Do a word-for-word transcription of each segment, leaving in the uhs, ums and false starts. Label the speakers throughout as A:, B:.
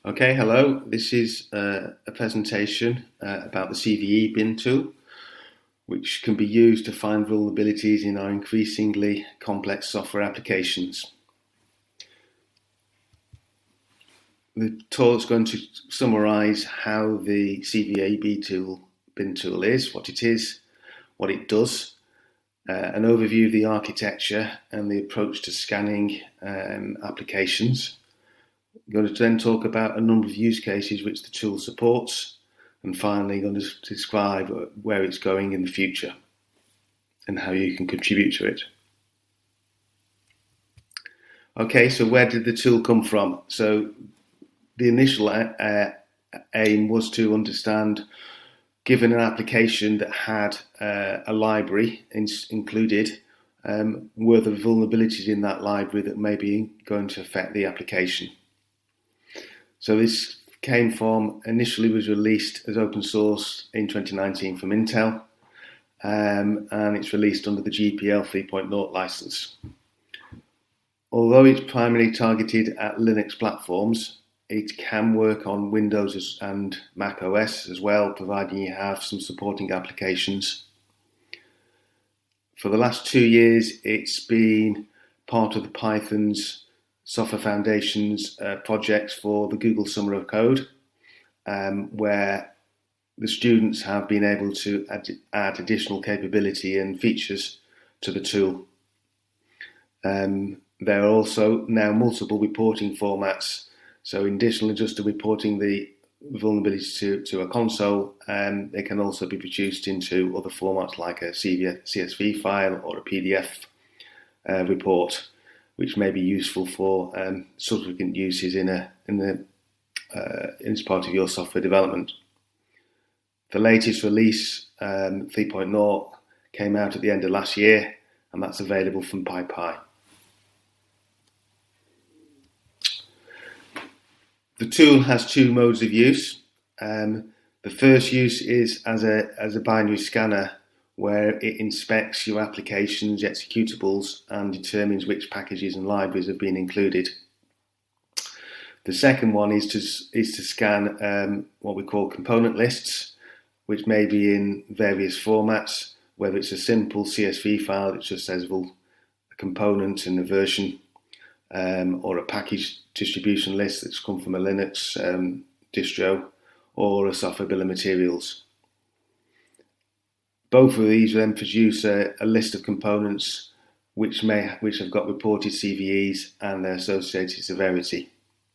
A: Okay, hello. This is uh, a presentation uh, about the C V E bin tool, which can be used to find vulnerabilities in our increasingly complex software applications. The talk is going to summarize how the C V E bin tool, bin tool is, what it is, what it does, uh, an overview of the architecture and the approach to scanning um, applications. We're going to then talk about a number of use cases which the tool supports, and finally going to describe where it's going in the future and how you can contribute to it. Okay, so where did the tool come from? So the initial uh, aim was to understand, given an application that had uh, a library in, included, um, were there vulnerabilities in that library that may be going to affect the application? So this came from, initially was released as open source in twenty nineteen from Intel, um, and it's released under the G P L three point oh license. Although it's primarily targeted at Linux platforms, it can work on Windows and Mac O S as well, providing you have some supporting applications. For the last two years, it's been part of the Python's Software Foundations uh, projects for the Google Summer of Code, um, where the students have been able to add, add additional capability and features to the tool. Um, there are also now multiple reporting formats, so in addition to just reporting the vulnerabilities to, to a console, um, they can also be produced into other formats like a C S V file or a P D F uh, report, which may be useful for um, subsequent uses in a in the uh, in as part of your software development. The latest release, um, three point oh, came out at the end of last year, and that's available from PyPI. The tool has two modes of use. Um, the first use is as a as a binary scanner, where it inspects your application's executables and determines which packages and libraries have been included. The second one is to is to scan um, what we call component lists, which may be in various formats, whether it's a simple C S V file that just says, well, a component and a version, um, or a package distribution list that's come from a Linux um, distro, or a software bill of materials. Both of these then produce a, a list of components which may which have got reported C V Es and their associated severity.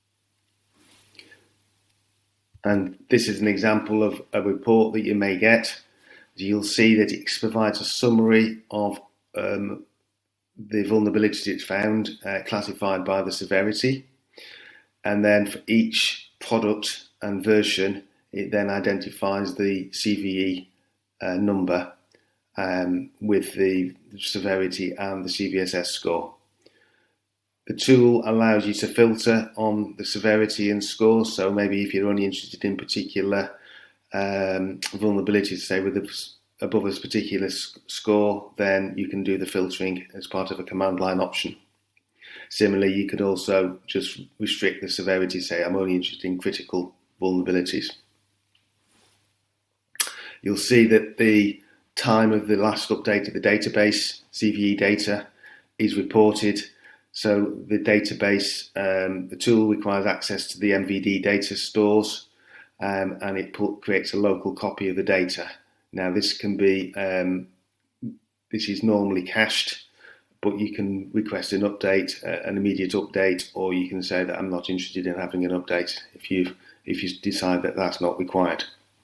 A: And this is an example of a report that you may get. You'll see that it provides a summary of um, the vulnerabilities it's found, uh, classified by the severity. And then for each product and version, it then identifies the C V E uh, number um, with the severity and the C V S S score. The tool allows you to filter on the severity and score. So maybe if you're only interested in particular um, vulnerabilities, say with a, above a particular score, then you can do the filtering as part of a command line option. Similarly, you could also just restrict the severity, say I'm only interested in critical vulnerabilities. You'll see that the time of the last update of the database, C V E data, is reported. So the database, um, the tool requires access to the M V D data stores, um, and it put, creates a local copy of the data. Now this can be, um, this is normally cached, but you can request an update, uh, an immediate update, or you can say that I'm not interested in having an update if you if you decide that that's not required.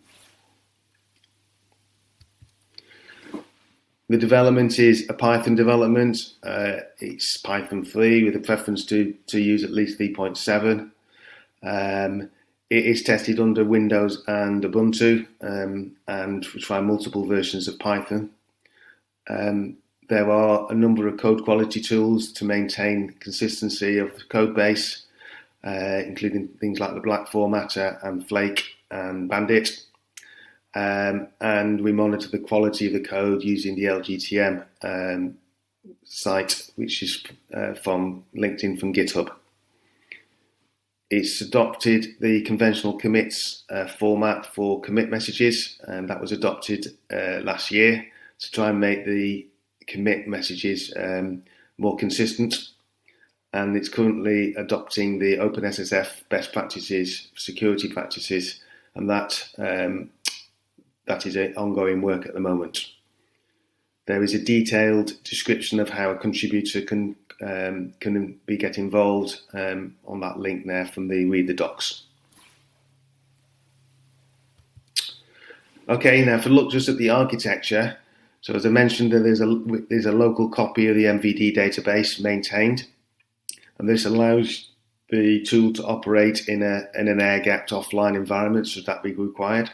A: The development is a Python development. Uh, it's Python three with a preference to, to use at least three point seven. Um, it is tested under Windows and Ubuntu, um, and we try multiple versions of Python. Um, there are a number of code quality tools to maintain consistency of the code base, uh, including things like the Black Formatter and Flake and Bandit. Um, and we monitor the quality of the code using the L G T M um, site, which is uh, from linked in from GitHub. it's adopted the conventional commits uh, format for commit messages, and that was adopted uh, last year to try and make the commit messages um, more consistent. And it's currently adopting the OpenSSF best practices, security practices, and that um, that is an ongoing work at the moment. There is a detailed description of how a contributor can um, can be get involved um, on that link there from the Read the Docs. Okay, now if we look just at the architecture, so as I mentioned, there's a there's a local copy of the M V D database maintained, and this allows the tool to operate in a in an air-gapped offline environment should that be required.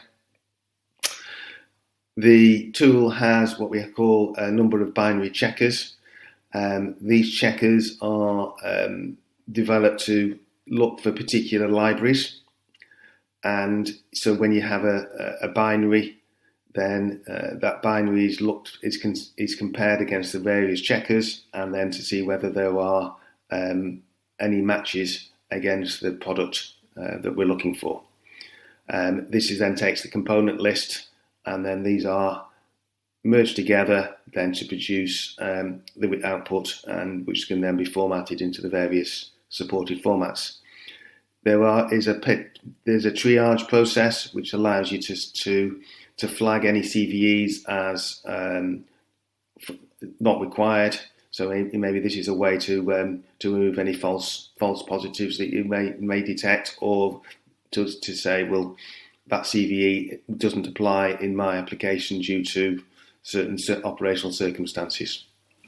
A: The tool has what we call a number of binary checkers. Um, these checkers are um, developed to look for particular libraries, and so when you have a, a binary, then uh, that binary is looked is con is compared against the various checkers, and then to see whether there are um, any matches against the product uh, that we're looking for. Um, this is then takes the component list, and then these are merged together then to produce um, the output, and which can then be formatted into the various supported formats. There are is a there's a triage process which allows you to to to flag any C V Es as um, not required. So maybe this is a way to um, to remove any false false positives that you may may detect, or to to say, well, that C V E doesn't apply in my application due to certain operational circumstances.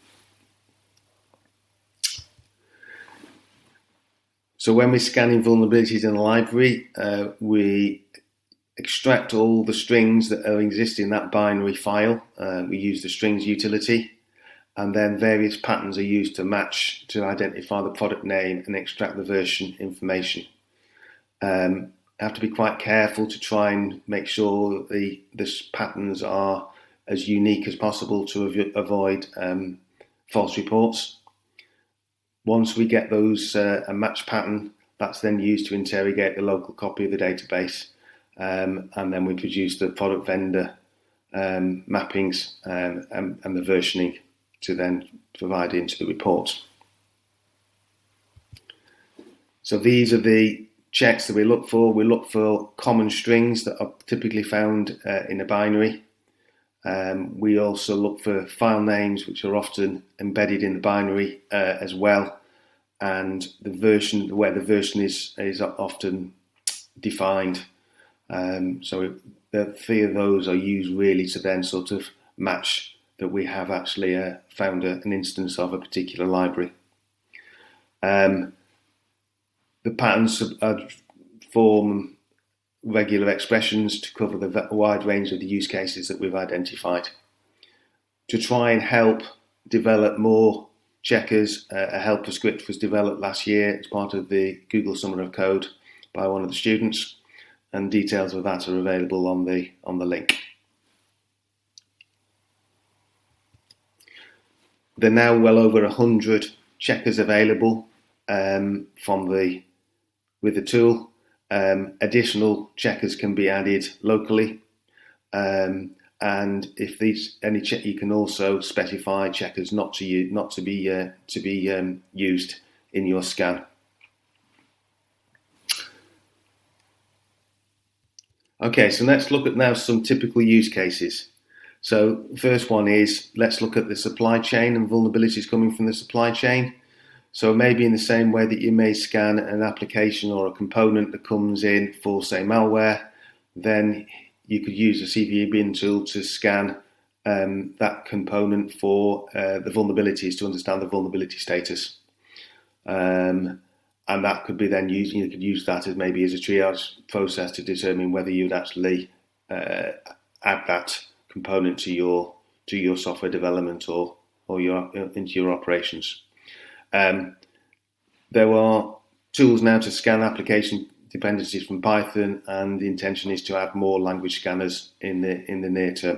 A: So when we're scanning vulnerabilities in a library, uh, we extract all the strings that are exist in that binary file. Uh, we use the strings utility, and then various patterns are used to match to identify the product name and extract the version information. Um, have to be quite careful to try and make sure that the, the patterns are as unique as possible to av avoid um, false reports. Once we get those uh, a match pattern, that's then used to interrogate the local copy of the database, um, and then we produce the product vendor um, mappings um, and, and the versioning to then provide into the report. So these are the checks that we look for. We look for common strings that are typically found uh, in a binary. Um, we also look for file names which are often embedded in the binary uh, as well, and the version, where the version is is often defined. Um, so the three of those are used really to then sort of match that we have actually uh, found a, an instance of a particular library. Um, the patterns are, form regular expressions to cover the wide range of the use cases that we've identified. To try and help develop more checkers, uh, a helper script was developed last year as part of the Google Summer of Code by one of the students, and details of that are available on the on the link. There are now well over a hundred checkers available um, from the with the tool. Um, additional checkers can be added locally, um, and if these any check, you can also specify checkers not to use, not to be uh, to be um, used in your scan. Okay, so let's look at now some typical use cases. So the first one is, let's look at the supply chain and vulnerabilities coming from the supply chain. So maybe in the same way that you may scan an application or a component that comes in for, say, malware, then you could use a C V E bin tool to scan um, that component for uh, the vulnerabilities, to understand the vulnerability status. Um, and that could be then used, you could use that as maybe as a triage process to determine whether you'd actually uh, add that component to your to your software development or or your into your operations. Um, there are tools now to scan application dependencies from Python, and the intention is to add more language scanners in the in the near term.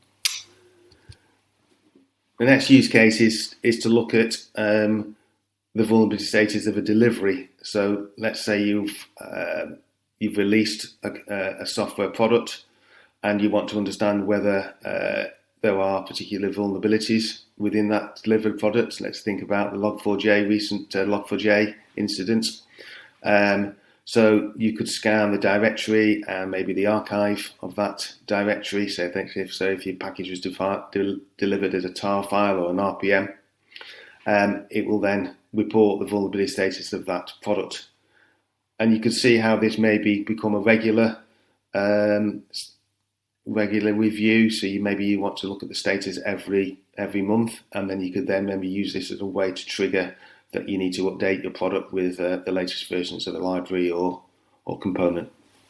A: The next use case is is to look at um, the vulnerability status of a delivery. So let's say you've uh, you've released a, a software product and you want to understand whether uh, there are particular vulnerabilities within that delivered product. Let's think about the log four j recent uh, log four j incident. Um, so you could scan the directory and maybe the archive of that directory. So if, so if your package was defi- de- delivered as a tar file or an R P M, um, it will then report the vulnerability status of that product. And you can see how this maybe become a regular um, regular review. So you maybe you want to look at the status every every month, and then you could then maybe use this as a way to trigger that you need to update your product with uh, the latest versions of the library or or component.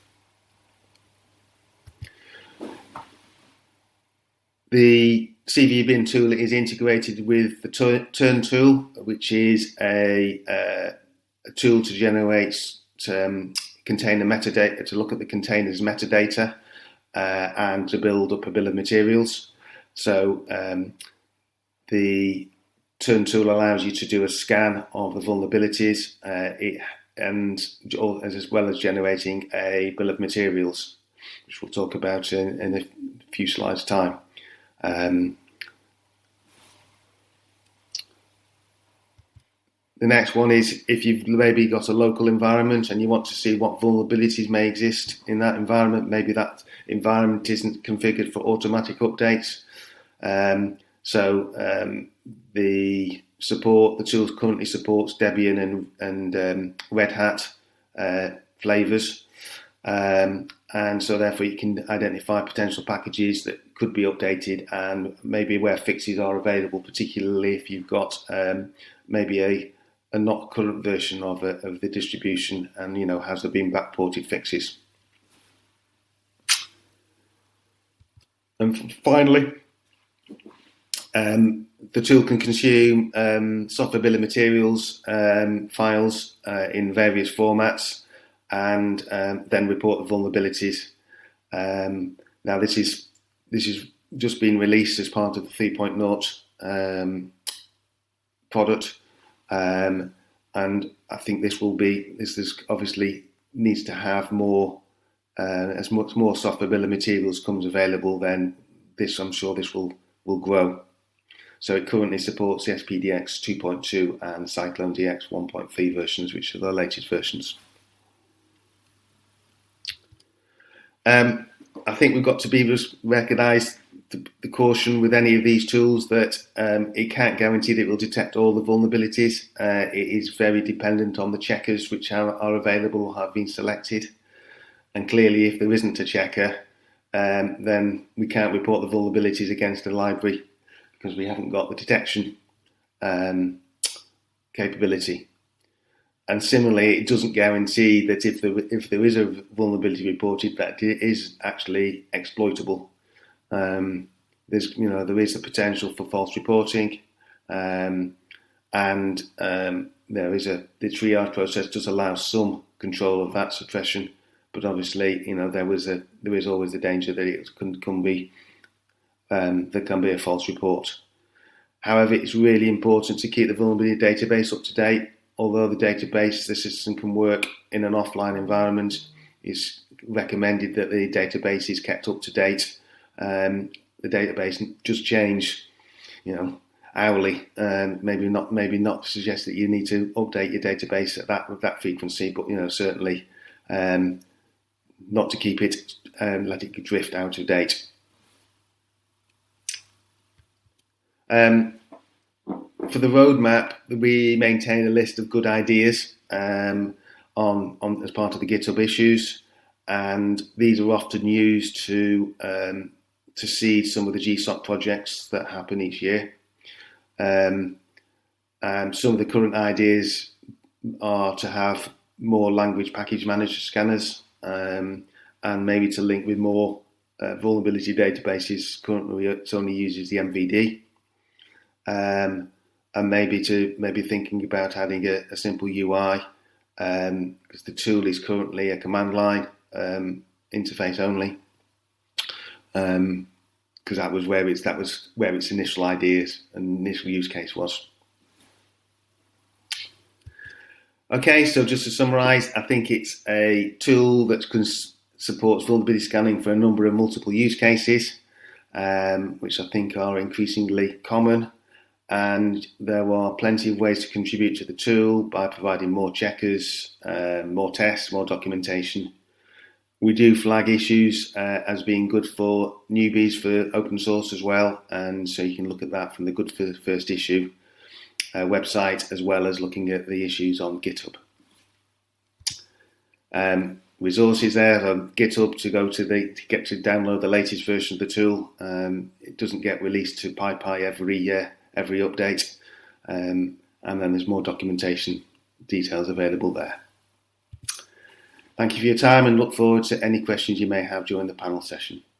A: The C V E bin tool is integrated with the Turn tool, which is a, uh, a tool to generate um, container metadata, to look at the container's metadata uh, and to build up a bill of materials. So um, the Turn tool allows you to do a scan of the vulnerabilities uh, it, and as well as generating a bill of materials, which we'll talk about in, in a few slides' time. Um, the next one is if you've maybe got a local environment and you want to see what vulnerabilities may exist in that environment, maybe that environment isn't configured for automatic updates. Um, so um, the support, the tool currently supports Debian and, and um, Red Hat uh, flavors. Um, and so therefore you can identify potential packages that could be updated and maybe where fixes are available, particularly if you've got um, maybe a, a not current version of, a, of the distribution and, you know, has there been backported fixes. And finally, um, the tool can consume um, software bill of materials um, files uh, in various formats and um, then report the vulnerabilities. Um, now this is this is just been released as part of the three point oh um, product, um, and I think this will be this is obviously needs to have more uh, as much more software bill of materials comes available. Then this I'm sure this will will grow. So it currently supports the S P D X two point two and Cyclone D X one point three versions, which are the latest versions. Um, I think we've got to be recognise the, the caution with any of these tools that um, it can't guarantee that it will detect all the vulnerabilities. Uh, it is very dependent on the checkers which are, are available or have been selected. And clearly, if there isn't a checker, um, then we can't report the vulnerabilities against the library because we haven't got the detection um, capability. And similarly, it doesn't guarantee that if there, if there is a vulnerability reported, that it is actually exploitable. Um, there's, you know, there is a potential for false reporting, um, and um, there is a the triage process does allow some control of that suppression, but obviously, you know, there was a there is always the danger that it can, can be um, there can be a false report. However, it's really important to keep the vulnerability database up to date. Although the database, the system can work in an offline environment, it's recommended that the database is kept up to date. Um, the database just change, you know, hourly. Um, maybe not, maybe not suggest that you need to update your database at that with that frequency, but you know, certainly um, not to keep it um, let it drift out of date. Um, For the roadmap, we maintain a list of good ideas um, on, on as part of the GitHub issues, and these are often used to um, to seed some of the G SOC projects that happen each year. Um, and some of the current ideas are to have more language package manager scanners, um, and maybe to link with more uh, vulnerability databases. Currently, it only uses the M V D. Um, and maybe to maybe thinking about adding a, a simple U I, because um, the tool is currently a command line um, interface only, because um, that was where its that was where its initial ideas and initial use case was. Okay, so just to summarise, I think it's a tool that can supports vulnerability scanning for a number of multiple use cases, um, which I think are increasingly common. And there are plenty of ways to contribute to the tool by providing more checkers, uh, more tests, more documentation. We do flag issues uh, as being good for newbies for open source as well, and so you can look at that from the Good for First Issue uh, website, as well as looking at the issues on GitHub. Um, resources there on GitHub to go to the to get to download the latest version of the tool. Um, it doesn't get released to PyPy every uh, every update, um, and then there's more documentation details available there. Thank you for your time, and look forward to any questions you may have during the panel session.